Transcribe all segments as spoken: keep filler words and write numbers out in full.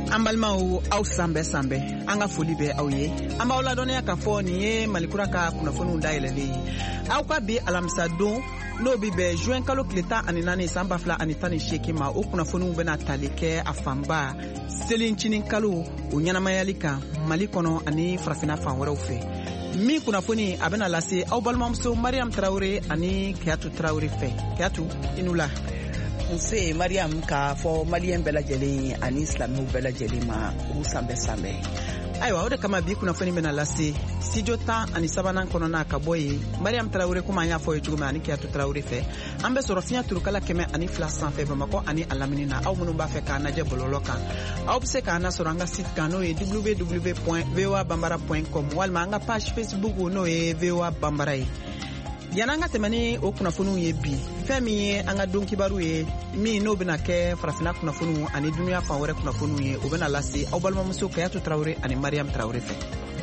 Ambalmao au sambe sambe anga foli be au ye amba ola dɔnniya ka fɔ nin ye malikura ka kunnafoniw dayɛlɛlen ye aw ka bi alamisa don n'o bi bɛn juin kalo tile tan ani naani san ba fila ani tan ni seegin ma o kunnafoniw bɛna tali kɛ a fanba selincinin kalo o ɲɛnamayali kan mali kɔnɔ ani farafina fan wɛrɛw fɛ min kunnafoni a bɛna lase aw balimamuso mariam tarawele ani keyatu tarawele fɛ keyatu inu la nse mariam ka fɔ maliyɛn bɛɛ lajɛlen ani silamɛw bɛɛ lajɛlen ma k'u sanbɛ sanbɛ ayiwa o de kama bi kunnafoni bɛna lase studio tan ani sabanan kɔnɔna ka bɔ ye mariam tarawele komi an y'a fɔ ye cogo min ani keyatu tarawele fɛ an bɛ sɔrɔ fiɲɛ turukala kɛmɛ ani fila sanfɛ bamakɔ ani a lamini na aw minnu b'a fɛ k'a lajɛ bɔlɔlɔ kan aw bɛ se k'an nasɔrɔ an ka site kan n'o ye w w w point v o a banbara point com walima an ka page facebook n'o ye v o a banbara ye yan an ka tɛmɛ ni o kunnafoniw ye bi fɛn min ye an ka don kibaru ye min n'o bɛna kɛ farafina kunnafoniw ani duniya fan wɛrɛ kunnafoniw ye o bɛna lase aw balimamuso kayatu tarawele ani mariam tarawele fɛ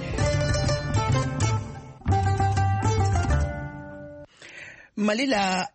mali la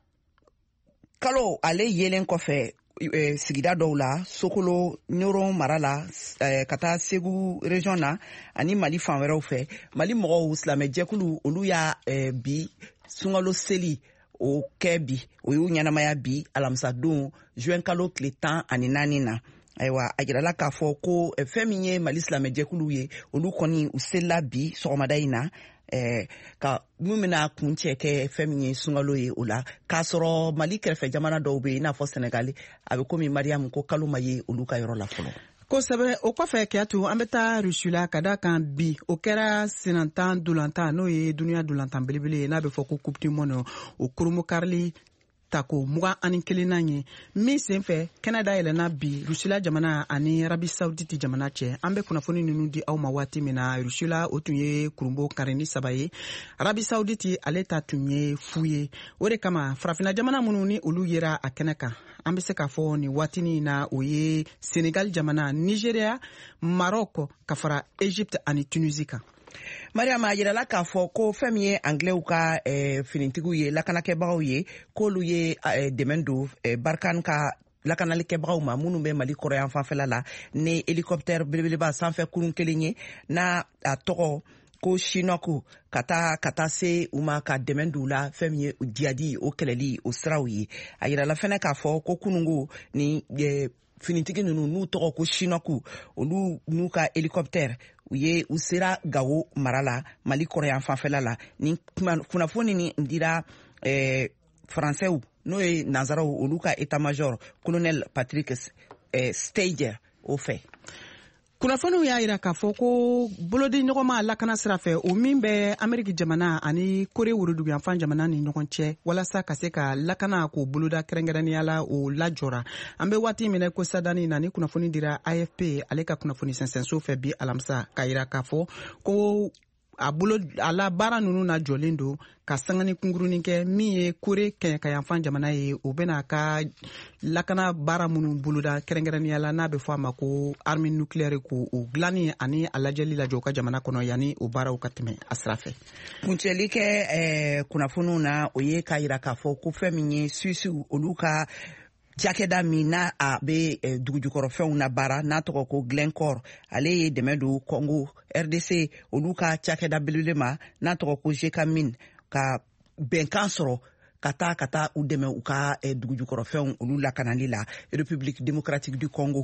kalo ale yelen kɔfɛ eh, sigida dɔw la sokolo ɲoro mara la eh, ka taa segu region na ani mali fan wɛrɛw fɛ mali mɔgɔw silamɛjɛkulu olu y'a eh, bi sunkalo seli o kɛ bi o y'u ɲɛnamaya bi alamisa don juin kalo tile tan ani naani na ayiwa a jirala k'a fɔ ko eh, fɛn min ye mali silamɛjɛkulu ye olu kɔni u selila bi sɔgɔmada in na eh, ka mun bɛna kun cɛ kɛ fɛn min ye sunkalo ye o la k'a sɔrɔ mali kɛrɛfɛ jamana dɔw bɛ yen i n'a fɔ senegali a bɛ komi mariam ko kalo ma ye olu ka yɔrɔ la fɔlɔ kosɛbɛ o kɔfɛ keyatu an bɛ taa rusi la ka da kan bi o kɛra senantan dolantan n'o ye duniya dolantan belebele ye n'a bɛ fɔ ko coupe du monde o kurumu karili tako mugan ani kelennan ye min sen fɛ kɛnɛ da yɛlɛna bi rusila jamana ani arabi sauditi jamana cɛ an bɛ kunnafoni ninnu di aw ma waati min na rusila o tun ye kurumbo karini saba ye arabi sauditi ale ta tun ye fu ye o de kama farafina jamana minnu ni olu yera a kɛnɛ kan an bɛ se k'a fɔ nin waatinin na o ye senegal jamana nigeria maroc ka fara egypte ani tunisi kan mariam a yirala k'a fɔ ko fɛn min ye anglɛw ka eh, finitigiw ye lakanakɛbagaw ye k'olu ye eh, dɛmɛ don eh, barkan ka lakanalikɛbagaw ma minnu bɛ mali kɔrɔyan fanfɛla la ni helicoptère belebeleba sanfɛ kurun kelen ye n'a a tɔgɔ ko shinɔku ka taa ka taa se u ma ka dɛmɛ don u la fɛn min ye jihadi o kɛlɛli o siraw ye a yirala fɛnɛ k'a fɔ ko kunungo ni eh, finitigi ninnu n'u tɔgɔ ko shinɔku olu n'u ka helicoptère u ye u sera gawo mara la mali kɔrɔyan fanfɛla la ni kunnafoni ni dira eh, faransɛw n'o ye nazaraw olu ka état major colonel patrick eh, stager o fɛ kunnafoniw y'a yira k'a fɔ ko bolodi ɲɔgɔnma lakana sira fɛ o min bɛ ameriki jamana ani kore woroduguyanfan jamana ni ɲɔgɔn cɛ walasa ka se ka lakana k'o boloda kɛrɛnkɛrɛnnenya la o lajɔra an bɛ waati minɛ ko sadani na ni kunnafoni dira A F P ale ka kunnafoni sɛnsɛnso fɛ bi alamisa k'a yira k'a fɔ ko a bolo a la baara ninnu na jɔlen don ka sangani kungurunin kɛ min ye kore kɛɲɛkayanfan jamana ye o bɛna ka lakana baara minnu boloda kɛrɛnkɛrɛnnenya la n'a bɛ fɔ a ma ko arme nucléaire ko o dilanni ani a lajɛli lajɔ u ka jamana kɔnɔ yanni o baaraw ka tɛmɛ a sira fɛ kuncɛli kɛ eh, kunnafoniw na o ye k'a yira k'a fɔ ko fɛn min ye suisiw olu ka cakɛda min n'a a bɛ eh, dugujukɔrɔfɛnw na baara n'a tɔgɔ ko Glencore ale ye dɛmɛ don Congo R D C olu ka cakɛda belebele ma n'a tɔgɔ ko Gécamine ka bɛnkan sɔrɔ ka taa ka taa u dɛmɛ u ka eh, dugujukɔrɔfɛnw olu lakanali la République démocratique du Congo.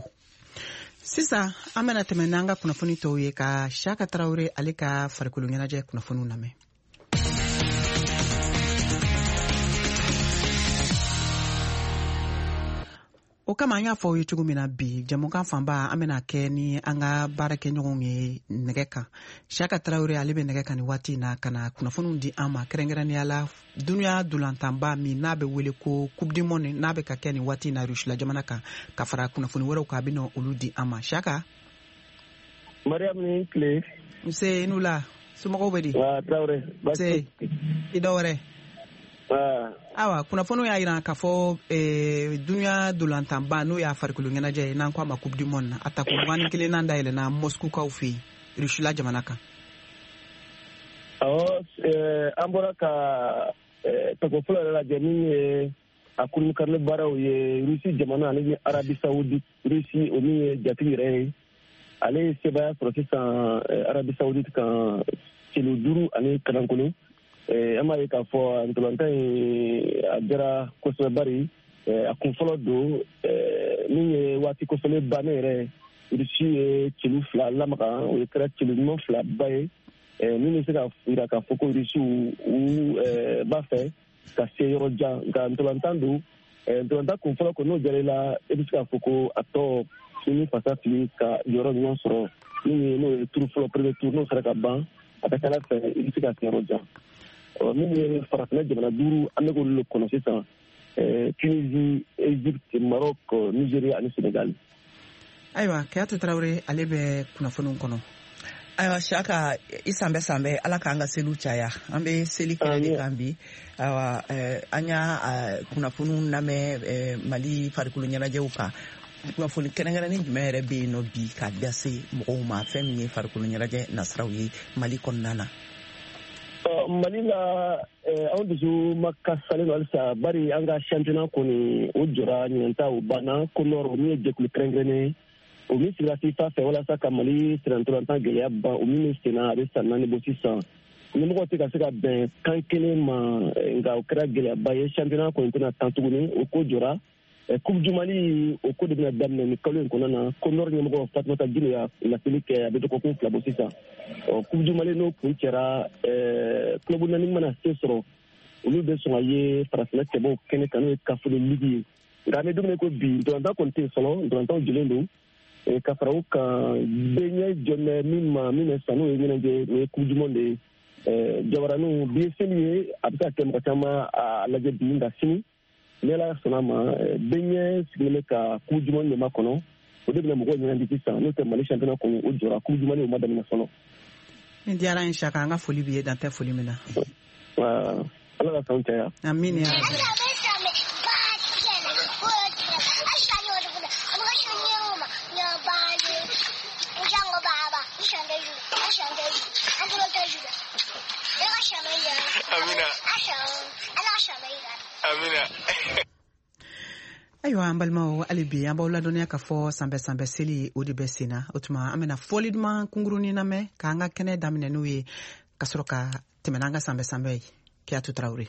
sisan an bɛna tɛmɛ n'an ka kunnafoni tɔw ye ka Saka Tarawele ale ka farikolo ɲɛnajɛ kunnafoniw lamɛn. o kama an y'a fɔ aw ye cogo min na bi jamukan fanba an bɛna kɛ ni an ka baarakɛɲɔgɔnw ye nɛgɛ kan Saka Tarawele ale bɛ nɛgɛ kan ni waati in na ka na kunnafoniw di an ma kɛrɛnkɛrɛnnenya la duniya dolantanba min n'a bɛ wele ko coupe du monde n'a bɛ ka kɛ ni waati in na rusila jamana kan ka fara kunnafoni wɛrɛw kan a bɛ na olu di an ma Saka. mariam ni tile. nse n'u la somɔgɔw bɛ di. waa Tarawele. nse i dɔ wɛrɛ. awa kunnafoniw y'a jira k'a fɔ eh, duniya dolantanba n'o y'a farikolo ɲɛnajɛ ye n'an ko a ma coupe du monde na a ta ko mugan ni kelen n'an dayɛlɛnna Moscoukaw fɛ yen rusila jamana kan. awɔ an bɔra ka tako fɔlɔ yɛrɛ lajɛ min ye a kurukarili baaraw ye rusi jamana ani arabi saoudite rusi o min ye jatigi yɛrɛ ye ale sebaya sɔrɔ sisan arabi saoudite kan kilo duuru ani kalankolo an b'a ye k'a fɔ ntolantan in a kɛra kosɛbɛ bari a kun fɔlɔ don min ye waati kosɛbɛ bannen yɛrɛ irisi ye kilo fila lamaga o kɛra kilo ɲuman fila ba ye min bɛ se ka jira k'a fɔ ko irisiw u b'a fɛ ka se yɔrɔ jan nka ntolantan don ntolantan kun fɔlɔ ko n'o diyara i la i bɛ se k'a fɔ ko a tɔ ni fasa fili ka yɔrɔ ɲuman sɔrɔ min ye n'o ye turu fɔlɔ premier tour n'o sera ka ban a ka ca ala fɛ i bɛ se ka se yɔrɔ jan min ye farafinna jamana duuru an bɛ k'olu le kɔnɔ sisan Tunisie, Égypte, Maroc, Nigeria ani Senegal. Ayiwa Kayatu Traoré ale bɛ kunnafoniw kɔnɔ. Ayiwa Saka i sanbɛ sanbɛ ala k'an ka seliw caya an bɛ seli kɛnɛ de kan bi ayiwa an y'a kunnafoniw lamɛn Mali farikolo ɲɛnajɛw kan kunnafoni kɛrɛnkɛrɛnnen jumɛn yɛrɛ bɛ yen nɔ bi k'a lase mɔgɔw ma fɛn min ye farikolo ɲɛnajɛ nasiraw ye Mali kɔnɔna na. Mali la anw dusu ma kasalen don halisa bari an ka championnat kɔni o jɔra ɲinɛnta o banna ko nɔrɔ min ye jɛkulu kɛrɛnkɛrɛnnen o min sigira FIFA fɛ walasa ka Mali sirantɔlantan gɛlɛya ban o min bɛ senna a bɛ san naani bɔ sisan ɲɛmɔgɔ tɛ ka se ka bɛn kan kelen ma nka o kɛra gɛlɛyaba ye championnat kɔni tɛna tan tuguni o ko jɔra coupe du Mali o ko de bɛna daminɛ nin kalo in kɔnɔna na ko nɔrɔ ɲɛmɔgɔ Fatumata Gilo y'a laseli kɛ a bɛ dɔgɔkun fila bɔ sisan coupe du Mali n'o kun cɛra club naani mana se sɔrɔ olu bɛ sɔn ka ye farafinna cɛbaw kɛnɛ kan n'o ye Kafolo Ligi ye nka an bɛ don min ko bi ntolantan kɔni tɛ yen fɔlɔ ntolantanw jɔlen don ka fara u kan bɛɛ jɔn min ma min bɛ san n'o ye ɲɛnajɛ o ye coupe du monde de ye jabaraninw bi ye seli ye a bɛ se ka kɛ mɔgɔ caman a lajɛ bi nka sini ni ala sɔnna ma bɛɛ sigilen bɛ ka coupe du monde de ma kɔnɔ o de bɛna mɔgɔw ɲɛnajɛ sisan n'o tɛ Mali championnat kɔni o jɔra coupe du Mali o ma daminɛ fɔlɔ. Ni diyara in Saka an ka foli b'i ye dan tɛ foli min na. Ala ka sanw caya. Amin ya rabbi. Amina. Amina. Ayiwa an balimaw hali bi an b'aw ladɔnniya k'a fɔ sanbɛ sanbɛ seli o de bɛ sen na o tuma an bɛna fɔli duman kunkurunin lamɛn k'an ka kɛnɛ daminɛ n'o ye ka sɔrɔ ka tɛmɛ n'an ka sanbɛ sanbɛ ye Kiyatu Traoré.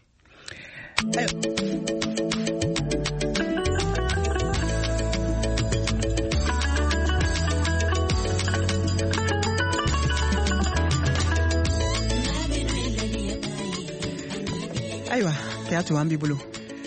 Ayiwa Kiyatu an b'i bolo.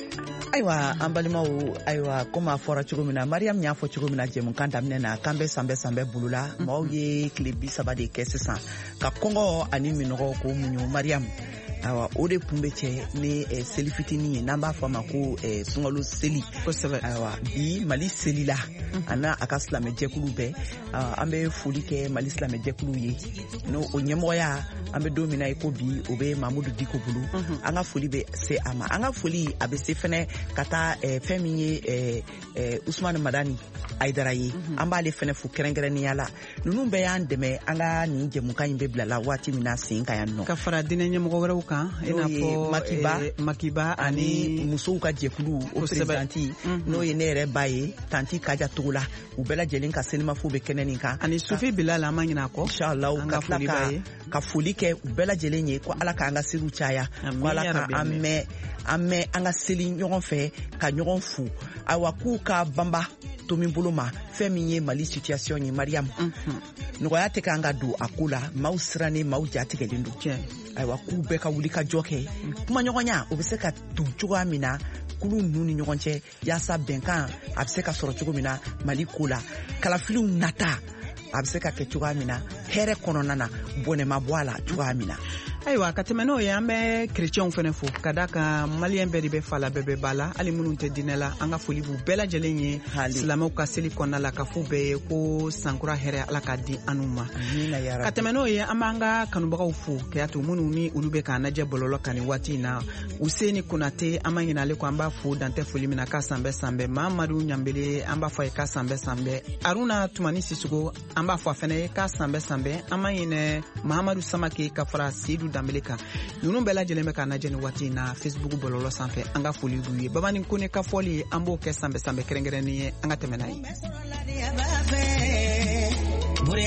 Ayiwa an balimaw ayiwa komi a fɔra cogo min na Mariam y'a fɔ cogo min na jɛmukan daminɛ na k'an bɛ sanbɛ sanbɛ bolo la mɔgɔw ye tile bi saba de kɛ sisan ka kɔngɔ ani minɔgɔ k'o muɲu Mariam ayiwa o de kun bɛ cɛ ni seli fitinin ye n'an b'a fɔ a ma ko sunkalo seli kosɛbɛ ayiwa bi Mali seli la a n'a a ka silamɛ jɛkulu bɛɛ an bɛ foli kɛ Mali silamɛ jɛkulu ye n'o o ɲɛmɔgɔya an bɛ don min na i ko bi o bɛ Mamudu Diko bolo an ka foli bɛ se a ma an ka foli a bɛ se fɛnɛ ka taa fɛn min ye Usumani Madani Ayidara ye an b'ale fɛnɛ fo kɛrɛnkɛrɛnnenya la ninnu bɛɛ y'an dɛmɛ an ka nin jɛmukan in bɛ bila la waati min na sen ka yan nɔ ka fara diinɛ ɲɛmɔgɔ wɛrɛw kan i n'a fɔ Makiba Makiba ani musow ka jɛkulu o présidenti n'o ye ne yɛrɛ ba ye tanti Kaja Togola u bɛɛ lajɛlen ka selimafo bɛ kɛnɛ nin kan ani Sufi Bilal an ma ɲinɛ a kɔ inshallah ka tila ka ka foli kɛ u bɛɛ lajɛlen ye ko ala k'an ka seliw caya ko ala k'an mɛn an mɛn an ka seli ɲɔgɔn fɛ ka ɲɔgɔn fu ayiwa k'u ka banba to min bolo ma fɛn min ye Mali situation ye Mariam nɔgɔya tɛ k'an ka don a ko la maaw sirannen maaw jatigɛlen don ayiwa k'u bɛɛ ka wuli ka jɔ kɛ kuma ɲɔgɔnya o bɛ se ka don cogoya min na kulu ninnu ni ɲɔgɔn cɛ yaasa bɛnkan a bɛ se ka sɔrɔ cogo min na Mali ko la kalafiliw nata a bɛ se ka kɛ cogoya min na hɛrɛ kɔnɔna na bɔnɛ ma bɔ a la cogoya min na ayiwa ka tɛmɛ n'o ye an bɛ chrétienw fɛnɛ fo ka da kan maliyɛn bɛɛ de bɛ fa la bɛɛ bɛ ba la hali minnu tɛ diinɛ la an ka foli b'u bɛɛ lajɛlen ye silamɛw ka seli kɔnɔna la ka fɔ bɛɛ ye ko sankura hɛrɛ ala k'a di an ma ka tɛmɛ n'o ye an b'an ka kanubagaw fo Kiyatu minnu ni olu bɛ k'an lajɛ bɔlɔlɔ kan nin waati in na Useni Konate an ma ɲinɛ ale ko an b'a fo dantɛ foli min na k'a sanbɛ sanbɛ Mamadu Ɲanbele an b'a fɔ a ye k'a sanbɛ sanbɛ Aruna Tumani Sisoko an b'a fɔ a fɛnɛ ye k'a sanbɛ sanbɛ an ma ɲinɛ Mahamadu Samake ka fara Seydou Danbele kan ninnu bɛɛ lajɛlen bɛ k'an lajɛ nin waati in na Facebook bɔlɔlɔ sanfɛ an ka foli b'u ye Babani Kone ka fɔli an b'o kɛ sanbɛ sanbɛ kɛrɛnkɛrɛnnen ye an ka tɛmɛ n'a ye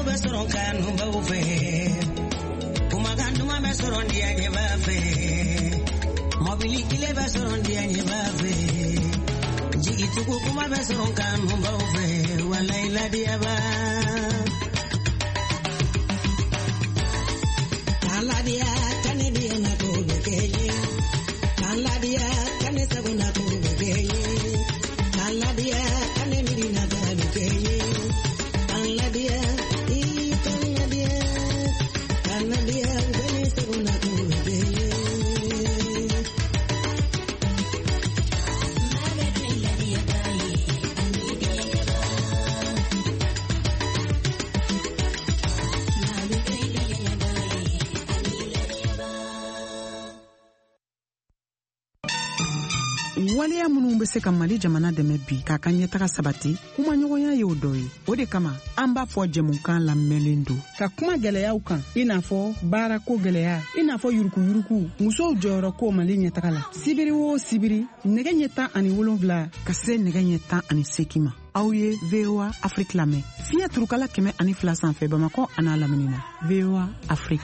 besoron kanu baufe kuma ganduma besoron dia nyebafe mobili kile besoron dia nyebafe jigi tuku kuma besoron kanu baufe walaila dia ba ala dia kane dia na ko bekeje ala dia kane sabuna ko bekeje ala dia kane mirina ba bekeje ala dia i ala dia ala dia kane sabuna ko bekeje waleya minnu be se ka Mali jamana dɛmɛ bi k'a ka ɲɛtaga sabati kuma ɲɔgɔnya ye o dɔ ye o de kama an b'a fɔ jɛmukan lamɛnlen don ka kuma gwɛlɛyaw kan i n'a fɔ baarako gwɛlɛya i n'a fɔ yurukuyuruku musow jɔyɔrɔko Mali ɲɛtaga la sibiri o sibiri nɛgɛ ɲɛ tan ani wolonwula ka se nɛgɛ ɲɛ tan ani seegin ma aw ye V O A Afrique lamɛn fiɲɛ turukala kɛmɛ ani fila sanfɛ Bamakɔ a n'a lamini na V O A Afrique.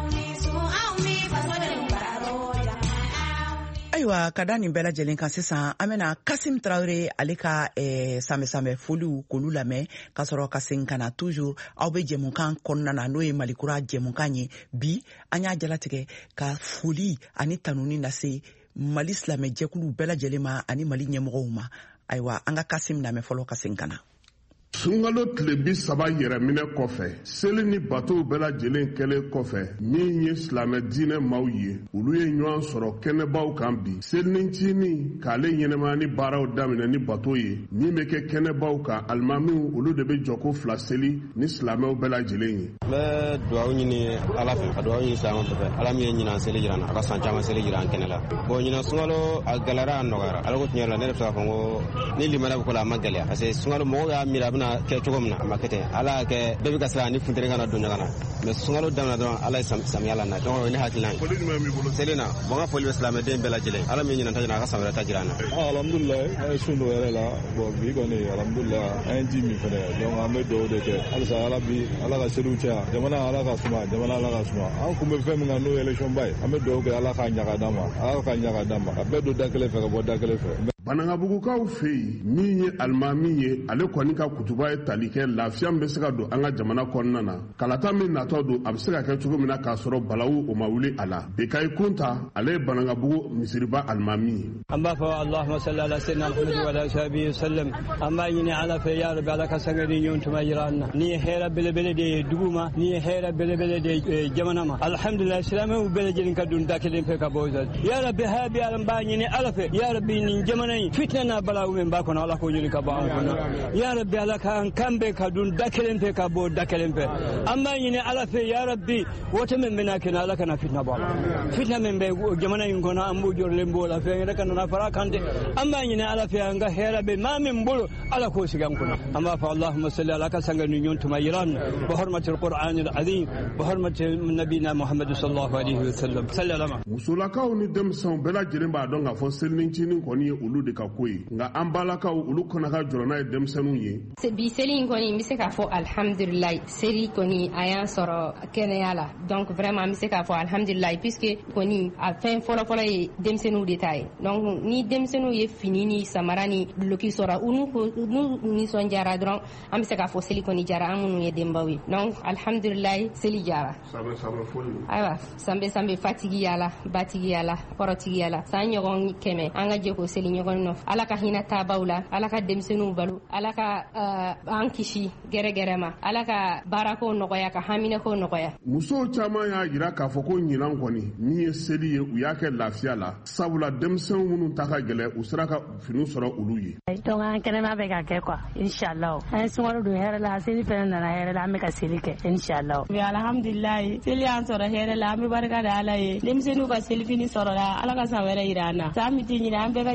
Ayiwa ka da nin bɛɛ lajɛlen kan sisan an bɛna Kasim Traoré ale ka eh, samɛsamɛ foliw k'olu lamɛn ka sɔrɔ ka segin ka na toujours aw bɛ jɛmukan kɔnɔna na n'o ye Malikura jɛmukan ye bi an y'a jalatigɛ ka foli ani tanuni lase Mali silamɛ jɛkulu bɛɛ lajɛlen ma ani Mali ɲɛmɔgɔw ma ayiwa an ka Kasim lamɛn fɔlɔ ka segin ka na. Sunkalo tile bi saba yɛrɛminɛ kɔfɛ seli ni batow bɛɛ lajɛlen kɛlen kɔfɛ min ye silamɛ diinɛ maaw ye olu ye ɲɔgɔn sɔrɔ kɛnɛbaw kan bi selinicinin k'ale ɲɛnɛmaya ni baaraw daminɛ ni bato ye min bɛ kɛ kɛnɛbaw kan alimamiw olu de bɛ jɔ ko fila seli ni silamɛw bɛɛ lajɛlen ye. n bɛ dugawu ɲini ala fɛ ka dugawu ɲini silamɛw fɛ ala min ye ɲinan seli jira an na a ka san caman seli jira an kɛnɛ la bon ɲinan sunkalo a gɛlɛyara a nɔgɔyara ala ko tiɲɛ la ne de bɛ se k'a fɔ ko ni limaniya bɛ ko la a ma gɛlɛya parce que sunkalo mɔgɔw y'a miiri a bɛna kɛ cogo min na a ma kɛ ten ala y'a kɛ bɛɛ bɛ ka siran ani funteni kana don ɲɔgɔn na mais sunkalo daminɛ dɔrɔn ala ye samiya la na donc o ye ne hakilina ye seli na bon n ka foli bɛ silamɛden bɛɛ lajɛlen ala min ye ɲinan ta jira a ka san wɛrɛ ta jira an na. alhamdulilayi an ye sun dɔ yɛrɛ la bon bi kɔni alhamdulilayi an ye ji min fɛnɛ donc an bɛ dugawu de kɛ halisa ala bi ala ka seliw caya jamana ala ka suma jamana ala ka suma an kun bɛ fɛn min kan n'o ye élection ba ye an bɛ dugawu kɛ ala k'a ɲaga d'an ma ala ka ɲaga d'an ma a bɛɛ don da kelen fɛ ka bɔ da kelen fɛ. Banangabugukaw fɛ yen min ye alimami ye ale kɔni ka kutuba ye tali kɛ lafiya bɛ se ka don an ka jamana kɔnɔna na kalata min natɔ don a bɛ se ka kɛ cogo min na k'a sɔrɔ balawu o ma wuli a la Bekayi Kunta ale ye Banangabugu misiriba alimami ye. an b'a fɔ Allahumma salli ala sayyidina Muhammad wa ala sahbihi sallam an b'a ɲini ala fɛ ya rabbi ala ka sanga ni ɲɔgɔn tuma jira an na ni ye hɛrɛ belebele de ye dugu ma ni ye hɛrɛ belebele de ye jamana ma alhamdulillah silamɛw bɛɛ lajɛlen ka don da kelen fɛ ka bɔ ya rabbi habi ala b'a ɲini ala fɛ ya rabbi nin jamana fitna na bala umen ba kono ala ko nyini ka ba kono ya rabbi ala kan kambe ka dun dakelen fe ka bo dakelen fe amma nyini ala fe ya rabbi wote men mena kana ala kana fitna ba fitna men be jamana yin kono ambu jorle mbola fe ngada kana na fara kande amma nyini ala fe anga hera be ma min bolo ala ko sigan kono amma fa allahumma salli ala ka sanga ni nyon tuma yiran bi hurmati alquran alazim bi hurmati nabina muhammad sallallahu alaihi wasallam sallama musulakaw ni demsan bela jelen ba don ga fo selnincinin koni ulu de ka koyi nga an balakaw ulu kɔnɔ ka jɔrɔ n'a ye denmisɛnninw ye. bi seli in kɔni n bɛ se k'a fɔ alhamdulilayi seli kɔni a y'an sɔrɔ kɛnɛya la donc vraiment n bɛ se k'a fɔ alhamdulilayi puisque kɔni a fɛn fɔlɔfɔlɔ ye denmisɛnninw de ta ye donc ni denmisɛnninw ye fini ni samara ni duloki sɔrɔ u n'u nisɔndiyara dɔrɔn an bɛ se k'a fɔ seli kɔni jara an minnu ye denbaw ye donc alhamdulilayi seli jara. sanbɛ sanbɛ foli. ayiwa sanbɛ sanbɛ fatigi yala batigi yala kɔrɔtigi yala san ɲɔgɔn kɛmɛ an ka jɛ ko seli ɲɔgɔn nɔfɛ ala ka hinɛ taabaw la ala ka denmisɛnninw balo ala ka uh, an kisi gɛrɛgɛrɛ ma ala ka baarakow nɔgɔya ka haminɛkow nɔgɔya. musow caman y'a jira k'a fɔ ko ɲinan kɔni min ye seli ye u y'a kɛ lafiya la sabula denmisɛnw minnu ta ka gɛlɛ u sera ka fini sɔrɔ olu ye. donc an kɛnɛma bɛ ka kɛ quoi inshallah an ye sunkalo don hɛrɛ la seli fɛnɛ nana hɛrɛ la an bɛ ka seli kɛ inshallah. alhamdulilayi seli y'an sɔrɔ hɛrɛ la an bɛ barika da ala ye denmisɛnninw ka seli fini sɔrɔ la ala ka san wɛrɛ jira an na san min tɛ ɲinɛ an bɛɛ ka jɛ k'a seli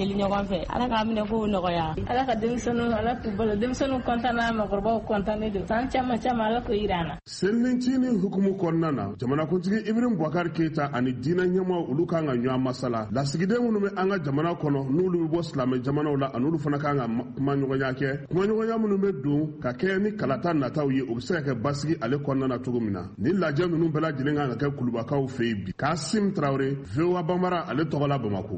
seli ɲɔgɔn fɛ ala k'a minɛ k'o nɔgɔya ala ka denmisɛnninw ala k'u balo denmisɛnninw kɔntan na mɔgɔkɔrɔbaw kɔntannen don san caman caman ala k'o yira an na. Selinicini hukumu kɔnɔna na jamanakuntigi Ibrahim Boubacar Keita ani diinɛ ɲɛmaaw olu kan ka ɲɔgɔn masala lasigiden minnu bɛ an ka jamana kɔnɔ n'olu bɛ bɔ silamɛ jamanaw la ani olu fana kan ka kuma ɲɔgɔnya kɛ kuma ɲɔgɔnya minnu bɛ don ka kɛ ni kalata nataw ye o bɛ se ka kɛ basigi ale kɔnɔna na cogo min na ni lajɛ ninnu bɛɛ lajɛlen kan ka kɛ kulubakaw fɛ yen bi Kasim Traoré V O A Bambara ale tɔgɔ la Bamako.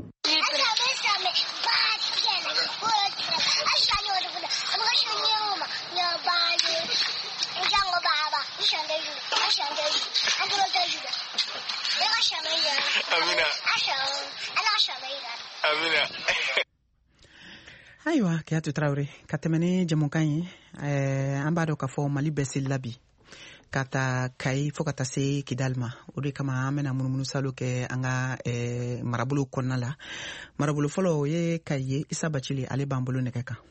Ayiwa Keyatu Traoré ka tɛmɛ ni jamukan ye eh, an b'a dɔn k'a fɔ Mali bɛɛ selila bi ka taa Kayi fo ka taa se Kidal ma o de kama an bɛna munumunu salo kɛ an ka eh, marabolo kɔnɔna la marabolo fɔlɔ o ye Kayi ye Isa Bacili ale b'an bolo nɛgɛ kan.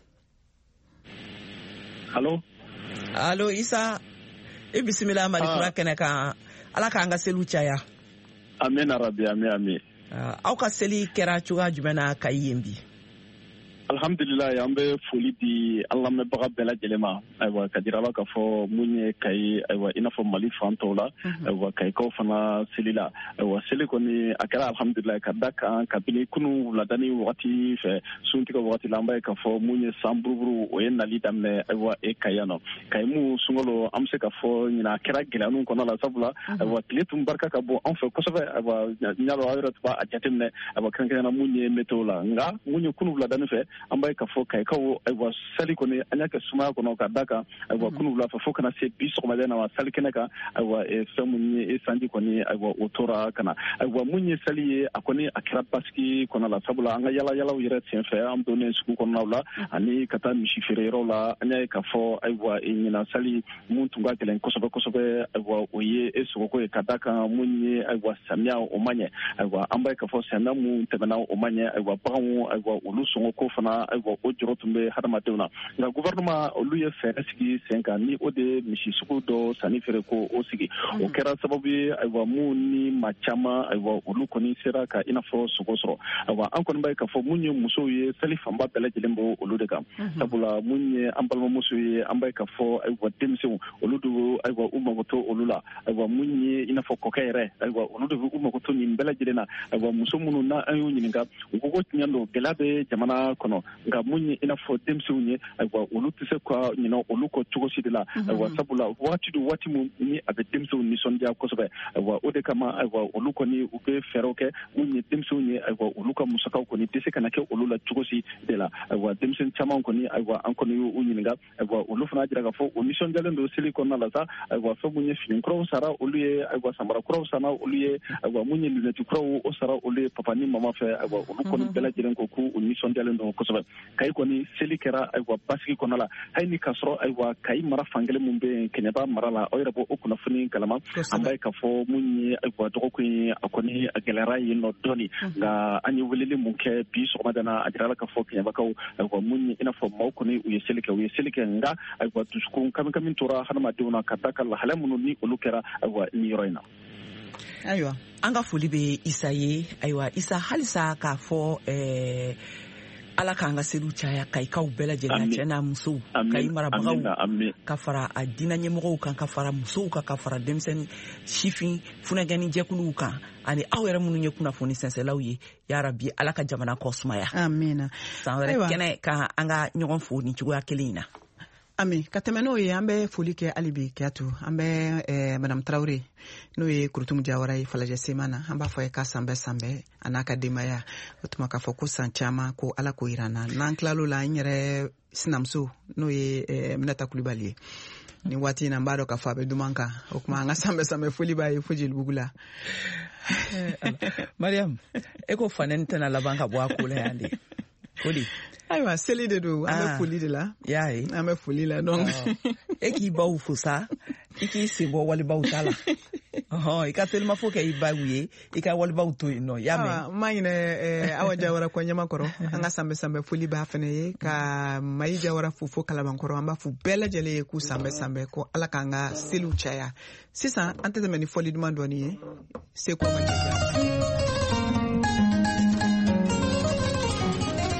Allo allo Isa e bisimila Mali kura kɛnɛ kan ala k'an ka seliw caya. Amin arabi amin amin. Uh, aw ka seli kɛra cogoya jumɛn na Kayi yen bi? Alhamdulillah an bɛ foli di an lamɛnbaga bɛɛ lajɛlen ma ayiwa ka jira la k'a fɔ mun ye Kayi ayiwa i n'a fɔ Mali fan tɔw la ayiwa Kayikaw fana seli la ayiwa seli kɔni a kɛra alhamdulillah ka da kan kabini kunu wuladani wagati fɛ suntigɛ wagati la an b'a ye k'a fɔ mun ye san buruburu o ye nali daminɛ ayiwa e Kayi yan nɔ Kayi mun sunkalo an bɛ se k'a fɔ ɲina a kɛra gɛlɛyaninw kɔnɔ la sabula ayiwa tile tun barika ka bon an fɛ kosɛbɛ ayiwa ɲalɔ aw yɛrɛ tun b'a jateminɛ ayiwa kɛrɛnkɛrɛnnenya mun ye météo la nka mun ye kunu wuladani fɛ an b'a ye k'a fɔ Kayikaw ayiwa sali kɔni an y'a kɛ sumaya kɔnɔ ka da kan ayiwa kunu wula fɛ fo kana se bi sɔgɔmada na wa sali kɛnɛ kan ayiwa fɛn mun ye sanji kɔni ayiwa o tora ka na ayiwa mun ye sali ye a kɔni a kɛra basigi kɔnɔ la sabula an ka yala yalaw yɛrɛ senfɛ an donnen sugu kɔnɔnaw la ani ka taa misi feere yɔrɔw la an y'a ye k'a fɔ ayiwa ɲina sali mun tun ka gɛlɛn kosɛbɛ kosɛbɛ ayiwa o ye e sogoko ye ka da kan mun ye ayiwa samiya o ma ɲɛ ayiwa an b'a ye k'a fɔ samiya mun tɛmɛna o ma ɲɛ ayiwa baganw ayiwa olu sɔngɔko fana ayiwa o jɔrɔ tun bɛ hadamadenw na nka gouvernement olu ye fɛɛrɛ sigi sen kan ni o de ye misi sugu dɔ sanni feere ko o sigi o kɛra sababu ye ayiwa mun ni maa caman ayiwa olu kɔni sera ka i n'a fɔ sogo sɔrɔ ayiwa an kɔni b'a ye k'a fɔ mun ye musow ye seli fanba bɛɛ lajɛlen bɔ olu de kan sabula mun ye an balimamuso ye an b'a ye k'a fɔ ayiwa denmisɛnw olu de ayiwa u mago to olu la ayiwa mun ye i n'a fɔ kɔkɛ yɛrɛ ayiwa olu de u mago to nin bɛɛ lajɛlen na ayiwa muso minnu na an y'u ɲininka u ko ko tiɲɛ don gɛlɛya bɛ jamana kɔnɔ nka mun ye i n'a fɔ denmisɛnw ye ayiwa olu tɛ se ka ɲinɛ olu kɔ cogo si de la ayiwa sabula waati do waati min ni a bɛ denmisɛnw nisɔndiya kosɛbɛ ayiwa o de kama ayiwa olu kɔni u bɛ fɛɛrɛw kɛ mun ye denmisɛnw ye ayiwa olu ka musakaw kɔni tɛ se ka na kɛ olu la cogo si de la ayiwa denmisɛn caman kɔni ayiwa an kɔni y'u ɲininka ayiwa olu fana jira k'a fɔ o nisɔndiyalen don seli kɔnɔna la sa ayiwa fɛn mun ye fini kuraw sara olu ye ayiwa samara kuraw sara olu ye ayiwa mun ye lunɛti kuraw o sara olu ye papa ni mama fɛ ayiwa olu kɔni bɛɛ lajɛlen ko k'u nisɔndiyalen don kosɛbɛ Kayi kɔni seli kɛra ayiwa basigi kɔnɔ la hali ni k'a sɔrɔ ayiwa Kayi mara fankelen mun bɛ yen Kɛɲɛba mara la aw yɛrɛ b'o o kunnafoni kalama an b'a ye k'a fɔ mun ye ayiwa dɔgɔkun ye a kɔni a gɛlɛyara yen nɔ dɔɔni nka an ye weleli mun kɛ bi sɔgɔmada na a jirala k'a fɔ Kɛɲɛbakaw ayiwa mun ye i n'a fɔ maaw kɔni u ye seli kɛ u ye seli kɛ nka ayiwa dusukun kami kami tora hadamadenw na ka da ka lahalaya minnu ni olu kɛra ayiwa nin yɔrɔ in na. Ayiwa an ka foli bɛ Isa ye ayiwa Isa halisa k'a fɔ ɛɛ ala k'an ka seliw caya Kayikaw bɛɛ lajɛlen cɛ n'a musow Kayi marabagaw ka fara a diinɛ ɲɛmɔgɔw kan ka fara musow kan ka fara denmisɛnnin sifin funagɛnni jɛkuluw kan ani aw yɛrɛ minnu ye kunnafoni sɛnsɛlaw ye yarabi ala ka jamana kɔ sumaya amina san wɛrɛ kɛnɛ ka an ka ɲɔgɔn fo ni cogoya kelen in na. Ami ka tɛmɛ n'o ye an bɛ foli kɛ hali bi Keyatu an bɛ eh, Madame Traoré n'o ye Kurutumu Jawara ye Falajɛ Sema na an b'a fɔ ye k'a san bɛɛ san bɛɛ a n'a ka denbaya o tuma k'a fɔ ko san caman ko ala k'o yira an na n'an tilal'o la n yɛrɛ sinamuso n'o ye eh, Minata Kulibali ye ni waati in na n b'a dɔn k'a fɔ a bɛ duman kan o tuma an ka san bɛɛ san bɛɛ foli b'a ye fo Jelibugu la. Mariam e ko fanɛni tɛna laban ka bɔ a ko la yan de foli. Ayiwa seli de don an bɛ foli de la y'a ye an bɛ foli la donc e k'i baw fo sa i k'i sen bɔ walibaw ta la i ka selimafo kɛ i baw ye i ka walibaw to yen nɔ y'a mɛn. n m'a ɲinɛ Awa Jawara kɔ Ɲamakɔrɔ an ka sanbɛ sanbɛ foli b'a fɛnɛ ye ka Mayi Jawara fo fo Kalabankɔrɔ an b'a fo bɛɛ lajɛlen ye k'u sanbɛ sanbɛ ko ala k'an ka seliw caya sisan an tɛ tɛmɛ ni fɔli duman dɔɔni ye Seko Mayiga.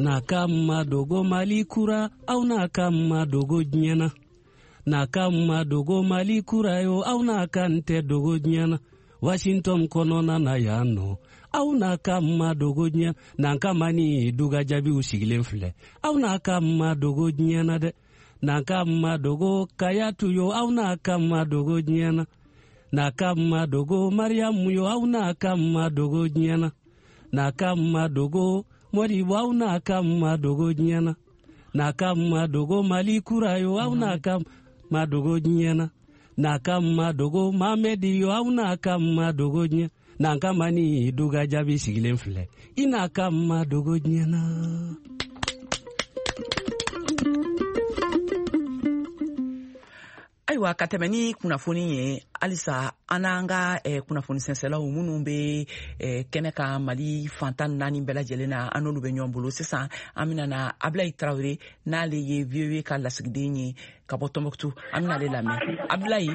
na kama dogo mali kura au na kama dogo nyana na kama dogo mali kura yo au na kante dogo nyana Washington konona na yano au na kama dogo nyana na kama ni duga jabi usigilen file au na kama dogo nyana de na kama dogo kayatu yo au na kama dogo nyana na kama dogo Mariam yo au na kama dogo nyana na kama dogo Mori au na kama dogo nyana na kama dogo mali kura yo au na kama dogo nyana na kama dogo Mamedi yo au na kama dogo nyana na kama ni duga jabi sigilen file ina kama dogo nyana. Aiwa ka tɛmɛ ni kunnafoni ye halisa an n'an ka eh, kunnafoni sɛnsɛlaw minnu bɛ eh, kɛnɛ ka Mali fantan naani bɛɛ lajɛlen na an n'olu bɛ ɲɔgɔn bolo sisan an bɛna na Ablaye Traoré n'ale ye V O A ka lasigiden ye ka bɔ Tombouctou an bɛna ale lamɛn. Ablaye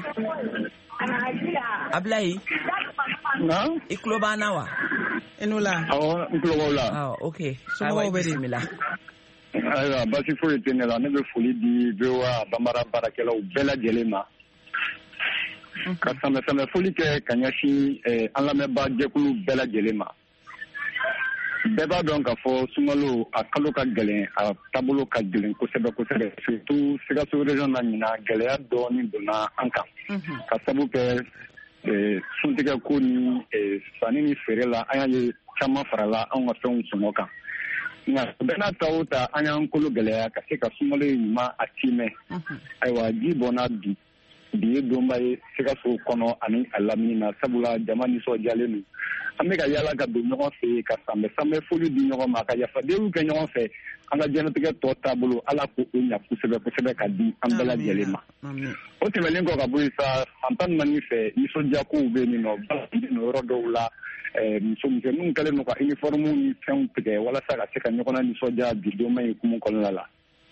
Ablaye i tulo b'an na wa? I n'o la? Awɔ n tulo b'aw la. Ah, ok. Somɔgɔw bɛ di? Bisimila. Ayiwa basi foyi tɛ ne la ne bɛ foli di V O A banbara baarakɛlaw bɛɛ lajɛlen ma ka samɛ-samɛ foli kɛ ka ɲɛsin an lamɛnbaa jɛkulu bɛɛ lajɛlen ma. Bɛɛ b'a dɔn k'a fɔ sunkalo a kalo ka gɛlɛn a taabolo ka gɛlɛn kosɛbɛ kosɛbɛ surtout Sikaso région na ɲina gɛlɛya dɔɔni donna an kan ka sabu kɛ suntigɛ ko ni sanni ni feere la an y'a ye caman farala anw ka fɛnw sɔngɔ kan. Nka bɛɛ n'a ta o ta an y'an kolo gɛlɛya ka se ka sunkalo ɲuman a timɛ. Ayiwa ji bɔnna bi bi ye donba ye Sikaso kɔnɔ ani a lamini na sabula jama nisɔndiyalen don. An bɛ ka yaala ka don ɲɔgɔn fɛ ka sanbɛ sanbɛ foli di ɲɔgɔn ma ka yafadenw kɛ ɲɔgɔn fɛ an ka diɲɛlatigɛ tɔ taabolo Ala ko o ɲa kosɛbɛ kosɛbɛ ka di an bɛɛ lajɛlen ma. O tɛmɛnen kɔ ka bɔ yen sa san tan ni naani fɛ nisɔndiyakow bɛ yen nɔ bala bɛ yɔrɔ dɔw la. Muso misɛnninw kɛlen don ka uniforme ni fɛnw tigɛ walasa ka se ka ɲɔgɔn na nisɔndiya bi donma in hukumu kɔnɔna la.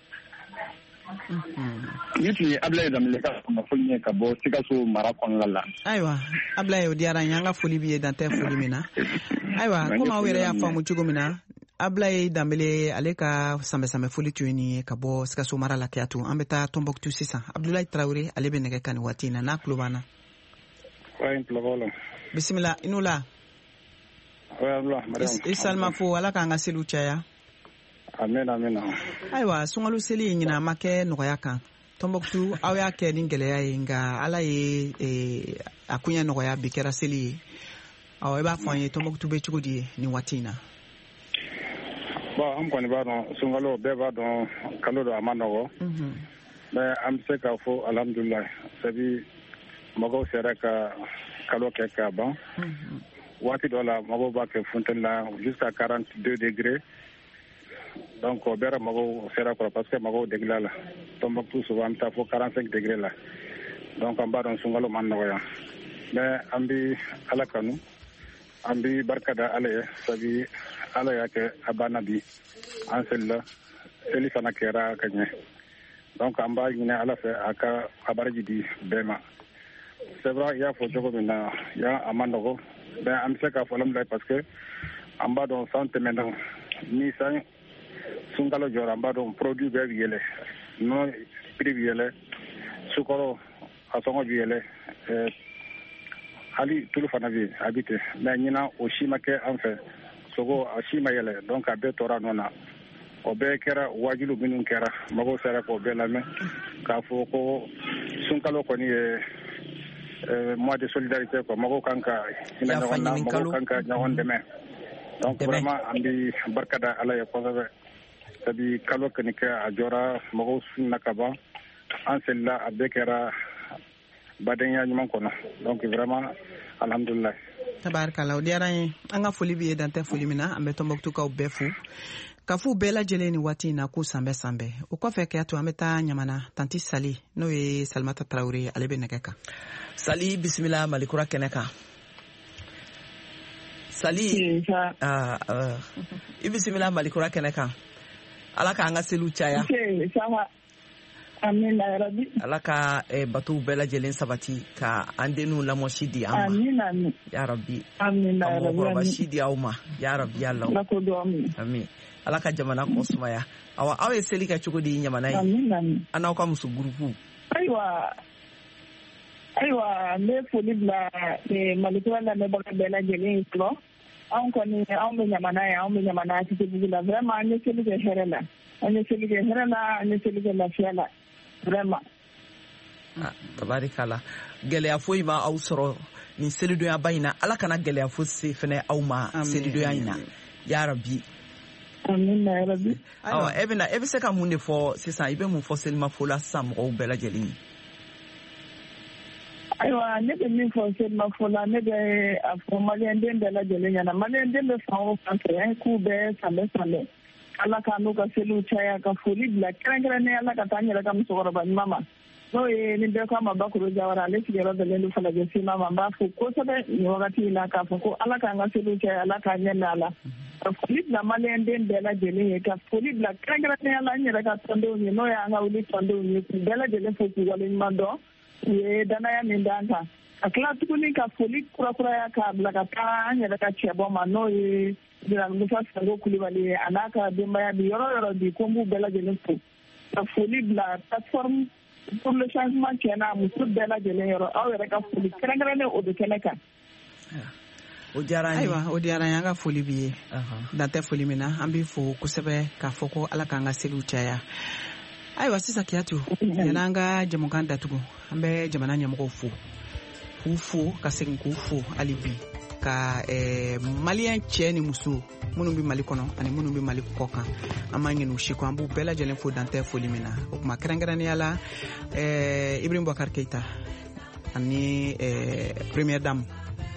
Ni tun ye Ablaye Danbele ka kunnafoni ye ka bɔ Sikaso mara kɔnɔna la. Ayiwa Ablaye o diyara n ye an ka foli b'i ye dan tɛ foli min na. Ayiwa komi aw yɛrɛ y'a faamu cogo min na Ablaye Danbele ale ka sanbɛ-sanbɛ foli tun ye nin ye ka bɔ Sikaso mara la Keyatu. An bɛ taa Tombouctou sisan. Abdoulaye Traoré ale bɛ nɛgɛ kan nin waati in na n'a tulo b'an na. Bisimila i n'o la. I salima fo Ala k'an ka seliw caya. Amen amen. Ayiwa sunkalo seli ye ɲina ma kɛ nɔgɔya kan. Tombouctou aw y'a kɛ ni gɛlɛya ye nka Ala ye a kuɲɛ nɔgɔya bi kɛra seli ye. Awɔ i b'a fɔ an ye Tombouctou bɛ cogo di nin waati in na? Bon an kɔni b'a dɔn sunkalo bɛɛ b'a dɔn kalo don a ma nɔgɔ. Mais an bɛ se k'a fɔ alhamdulilayi sabi mɔgɔw sera ka kalo kɛ k'a ban. Waati dɔ la mɔgɔw b'a kɛ funtɛni la jusqu'à quarante-deux degrés. Donc o bɛɛ mɔgɔw sera kɔrɔ parce que mɔgɔw degela la. Tombouctou souvent an bɛ taa fɔ quarante-cinq degrés la. Donc an b'a dɔn sunkalo man nɔgɔya. Mais an bɛ Ala kanu an bɛ barika da Ala ye sabi Ala y'a kɛ a banna bi an selila seli fana kɛra ka ɲɛ. Donc an b'a ɲini Ala fɛ a ka a baraji di bɛɛ ma. C'est vrai i y'a fɔ cogo min na yan a man nɔgɔ. Ben an bɛ se k'a fɔ alhamdulilayi parce que an b'a dɔn san tɛmɛna ni san sunkalo jɔra an b'a dɔn produit bɛɛ bɛ yɛlɛ nɔnɔ prix bɛ yɛlɛ sukaro a sɔngɔ bɛ yɛlɛ hali tulu fana bɛ yen a bɛ ten mais ɲinan o si ma kɛ an fɛ sogo a si ma yɛlɛ donc a bɛɛ tora nɔ na o bɛɛ kɛra wajibi minnu kɛra mɔgɔw sera k'o bɛɛ lamɛn k'a fɔ ko sunkalo kɔni ye mois de solidarité quoi mɔgɔw kan ka hinɛ ɲɔgɔn na mɔgɔw kan ka ɲɔgɔn dɛmɛ donc vraiment an bɛ barika da Ala ye kosɛbɛ sabi kalo kɔni kɛ a jɔra mɔgɔw sunna ka ban an selila a bɛɛ kɛra badenya ɲuman kɔnɔ donc vraiment alhamdulilayi. Tabarikala o diyara n ye an ka foli b'i ye dan tɛ foli min na an bɛ Tombouctoukaw bɛɛ fo ka f'u bɛɛ lajɛlen ni waati in na k'u sanbɛ sanbɛ o kɔfɛ Keyatu an bɛ taa Ɲamana tanti Sali n'o ye Salimata Traoré ale bɛ nɛgɛ kan. Sali bisimila Malikura kɛnɛ kan. Sali ah uh, i bisimila Malikura kɛnɛ kan. Ala k'an ka seliw caya. amina yarabi ala ka eh, batu bɛɛ lajɛlen sabati ka an denw lamɔ si di an ma amina ya rabbi amina ka yarabi mɔgɔkɔrɔba si di aw ma ya rabbi ya law amin ala ka jamana kɔ sumaya awa aw ye seli kɛ cogo di ɲamana ye amina an n'aw ka muso gurupu ayiwa ayiwa n bɛ foli bila malikura lamɛnbaga bɛɛ lajɛlen fɔlɔ anw kɔni anw bɛ ɲamana ye anw bɛ ɲamana Titibugu la vraiment an ye seli kɛ hɛrɛ la an ye seli kɛ hɛrɛ la an ye seli kɛ lafiya la vraiment ah tabarikala gɛlɛya foyi ma aw sɔrɔ nin selidonya ba in na ala kana gɛlɛya foyi se fɛnɛ aw ma selidonya in na ya rabbi amina ya rabbi awa e bɛna e bɛ se ka mun de fɔ sisan i bɛ mun fɔ selimafo la sisan mɔgɔw bɛɛ lajɛlen ye ayiwa ne bɛ min fɔ selimafo la ne bɛ a fɔ maliyɛnden bɛɛ lajɛlen ɲɛna maliyɛnden bɛ fan o fan fɛ an k'u bɛɛ sanbɛ sanbɛ ala ka n'u ka seliw caya ka foli bila kɛrɛnkɛrɛnnen ala ka taa n yɛrɛ ka musokɔrɔba ɲuman ma n'o ye ni bɛɛ ko a ma Bakuru Jawara ale sigiyɔrɔ bɛnlen don Falajɛ Sima ma n b'a fɔ kosɛbɛ nin wagati in na k'a fɔ ko ala k'an ka seliw caya ala k'a ɲɛ na a la ka foli bila maliyɛnden bɛɛ lajɛlen ye ka foli bila kɛrɛnkɛrɛnnenya la n yɛrɛ ka tɔndenw ye n'o y'an ka wuli tɔndenw ye k'u bɛɛ lajɛlen fo k'u waleɲuman dɔn u ye danaya min d'an kan ka tila tuguni ka foli kurakuraya k'a bila ka taa an yɛrɛ ka cɛbɔ ma n'o ye Général Musa Sango Kulibali ye a n'a ka denbaya bi yɔrɔ yɔrɔ bi ko n b'u bɛɛ lajɛlen fo ka foli bila plateforme pour le changement tiɲɛna muso bɛɛ lajɛlen yɔrɔ aw yɛrɛ ka foli kɛrɛnkɛrɛnnen o bɛ kɛnɛ kan o diyara an ye ayiwa o diyara an ye an ka foli b'i ye dan tɛ foli min na an b'i fo kosɛbɛ k'a fɔ ko ala k'an ka seliw caya ayiwa sisan Kiyatu yanni an ka jamukan datugu an bɛ jamana ɲɛmɔgɔw fo k'u fo ka segin k'u fo hali bi ka eh, maliyɛn cɛ ni muso minnu bɛ Mali kɔnɔ ani minnu bɛ Mali kɔ kan an b'a ɲini u si kɔ an b'u bɛɛ lajɛlen fo dan tɛ foli min na o tuma kɛrɛnkɛrɛnnenya la eh, Ibrahim Boubacar Keita ani eh, première dame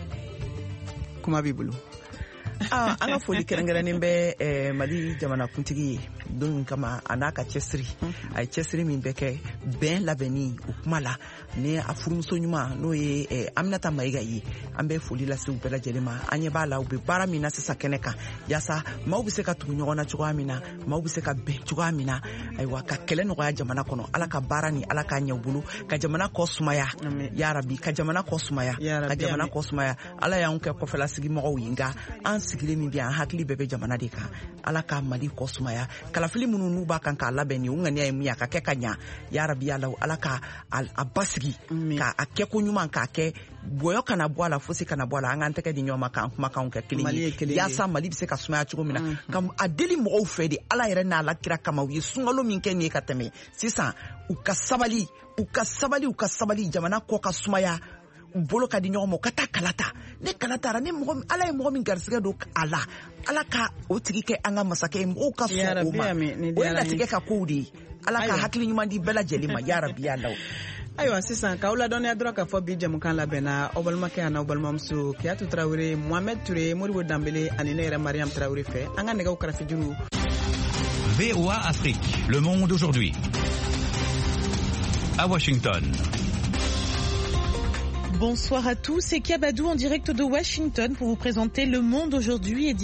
kuma b'i bolo ah an ka foli kɛrɛnkɛrɛnnen bɛ eh, Mali jamanakuntigi ye don kama a n'a ka cɛsiri a ye cɛsiri min bɛ kɛ bɛn labɛnni o kuma la ni a furumuso ɲuman n'o ye eh, Aminata Mayiga ye an bɛ foli lase u bɛɛ lajɛlen ma an ɲɛ b'a la u bɛ baara min na sisan kɛnɛ kan yaasa maaw bɛ se ka tugu ɲɔgɔn na cogoya min na maaw bɛ se ka bɛn cogoya min na ayiwa ka kɛlɛ nɔgɔya jamana kɔnɔ ala ka baara ni ala k'a ɲɛ u bolo ka jamana kɔ sumaya ya rabi ka jamana kɔ sumaya ka jamana kɔ sumaya ala y'anw kɛ kɔfɛlasigi mɔgɔw ye nka an sigilen min bɛ an hakili bɛɛ bɛ jamana de kan ala ka Mali kɔ sumaya kalafili minnu n'u b'a kan k'a labɛn nin o ŋaniya ye min ye a ka kɛ ka ɲa ya rabi ya la ala ka a basigi ka a kɛ ko ɲuman k'a kɛ boyɔ kana bɔ a la fosi kana bɔ a la an k'an tɛgɛ di ɲɔgɔn ma k'an kumakanw kɛ kelen ye yaasa Mali bɛ se ka sumaya cogo min na ka a deli mɔgɔw fɛ de ala yɛrɛ n'a Alakira kama u ye sunkalo min kɛ nin ye ka tɛmɛ sisan u ka sabali u ka sabali u ka sabali jamana kɔ ka sumaya u bolo ka di ɲɔgɔn ma u ka taa kala ta ne kala tara ne mɔgɔ ala ye mɔgɔ min garisɛgɛ don a la ala ka o tigi kɛ an ka masakɛ ye mɔgɔw ka sɔn o ma o ye latigɛ ka kow de ye ala ka hakili ɲuman di bɛɛ lajɛlen ma ya rabi ya law ayiwa sisan k'aw ladɔnniya dɔrɔn k'a fɔ bi jamukan labɛnna aw balimakɛ ani aw balimamuso Kiyatu Tarawele Mohamed Touré Modibo Dambele ani ne yɛrɛ Mariam Tarawele fɛ an ka nɛgɛw karafe juru V O A Afrique, le monde aujourd'hui. À Washington. Bonsoir à tous, c'est Kabadou en direct de Washington pour vous présenter Le Monde aujourd'hui.